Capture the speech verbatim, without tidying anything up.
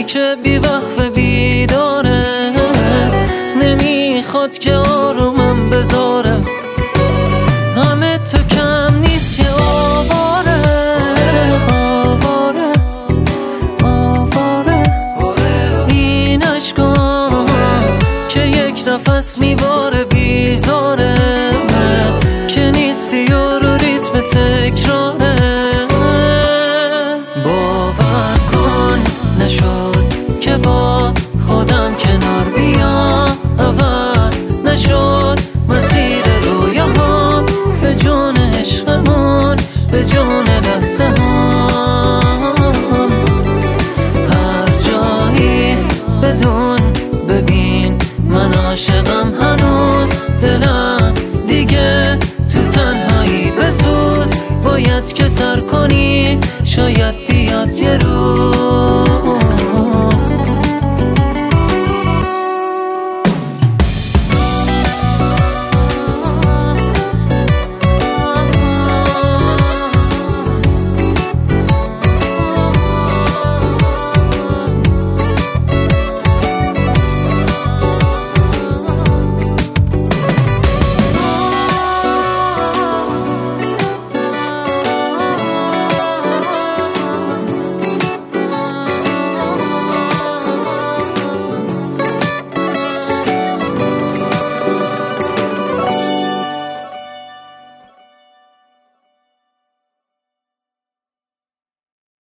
که بی وقف بیداره، نمیخواد که آرومم بذاره. غم تو کم نیست که آواره آواره آواره. این عشقام که یک نفس میباره بیزاره، که نیستی و رو ریتم تکراره. باور کن نشد که با خودم کنار بیام، عوض نشد مسیر رویاهام. به جون عشقمون، به جون لحظه هم، هر جایی بدون ببین من عاشقم هنوز. دلم دیگه تو تنهایی بسوز، باید که سر کنی شاید